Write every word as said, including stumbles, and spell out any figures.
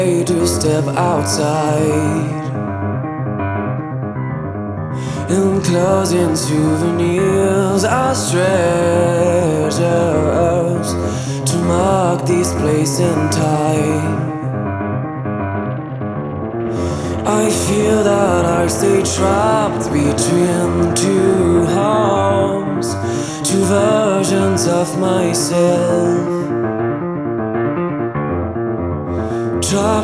to step outside, enclosing souvenirs as treasures to mark this place and time. I feel that I stay trapped between two homes, two versions of myself. Trapped